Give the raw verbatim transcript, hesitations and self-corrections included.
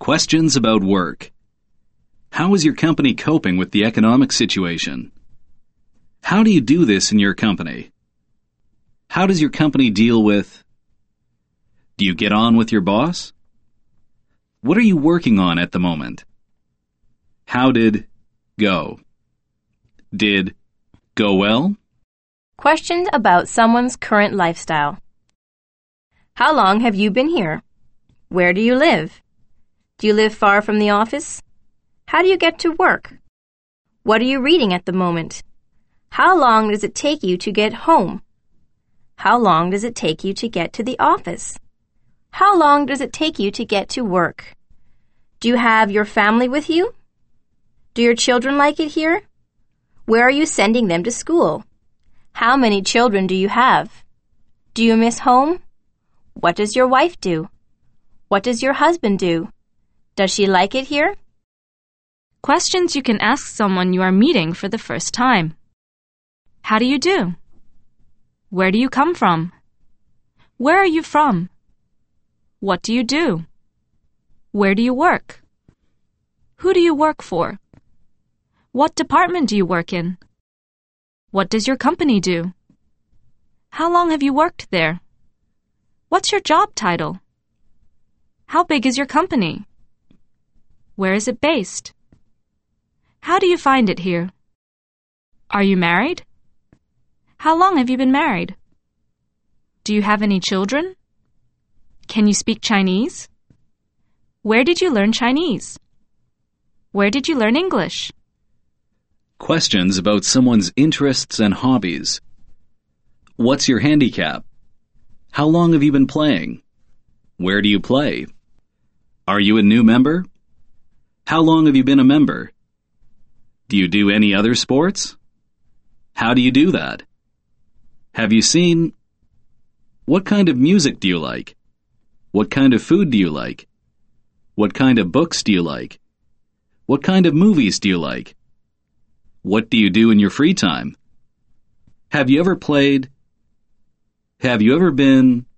Questions about work. How is your company coping with the economic situation? How do you do this in your company? How does your company deal with? Do you get on with your boss? What are you working on at the moment? How did go? Did go well? Questions about someone's current lifestyle. How long have you been here? Where do you live? Do you live far from the office? How do you get to work? What are you reading at the moment? How long does it take you to get home? How long does it take you to get to the office? How long does it take you to get to work? Do you have your family with you? Do your children like it here? Where are you sending them to school? How many children do you have? Do you miss home? What does your wife do? What does your husband do? Does she like it here? Questions you can ask someone you are meeting for the first time. How do you do? Where do you come from? Where are you from? What do you do? Where do you work? Who do you work for? What department do you work in? What does your company do? How long have you worked there? What's your job title? How big is your company? Where is it based? How do you find it here? Are you married? How long have you been married? Do you have any children? Can you speak Chinese? Where did you learn Chinese? Where did you learn English? Questions about someone's interests and hobbies. What's your handicap? How long have you been playing? Where do you play? Are you a new member? How long have you been a member? Do you do any other sports? How do you do that? Have you seen? What kind of music do you like? What kind of food do you like? What kind of books do you like? What kind of movies do you like? What do you do in your free time? Have you ever played? Have you ever been?